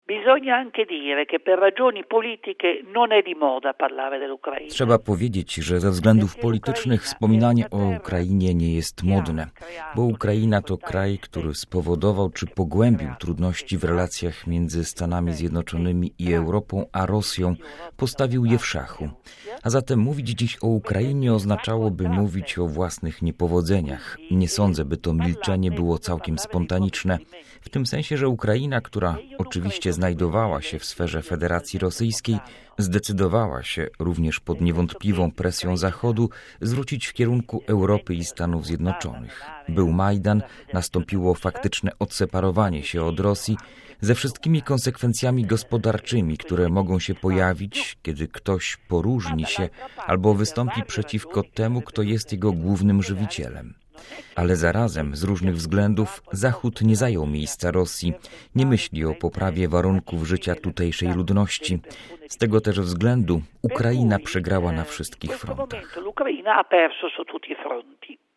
Trzeba powiedzieć, że ze względów politycznych wspominanie o Ukrainie nie jest modne, bo Ukraina to kraj, który spowodował czy pogłębił trudności w relacjach między Stanami Zjednoczonymi i Europą, a Rosją, postawił je w szachu. A zatem mówić dziś o Ukrainie oznaczałoby mówić o własnych niepowodzeniach. Nie sądzę, by to milczenie było całkiem spontaniczne. W tym sensie, że Ukraina, która oczywiście znajdowała się w sferze Federacji Rosyjskiej, zdecydowała się, również pod niewątpliwą presją Zachodu, zwrócić w kierunku Europy i Stanów Zjednoczonych. Był Majdan, nastąpiło faktyczne odseparowanie się od Rosji, ze wszystkimi konsekwencjami gospodarczymi, które mogą się pojawić, kiedy ktoś poróżni się albo wystąpi przeciwko temu, kto jest jego głównym żywicielem. Ale zarazem z różnych względów Zachód nie zajął miejsca Rosji, nie myśli o poprawie warunków życia tutejszej ludności. Z tego też względu Ukraina przegrała na wszystkich frontach.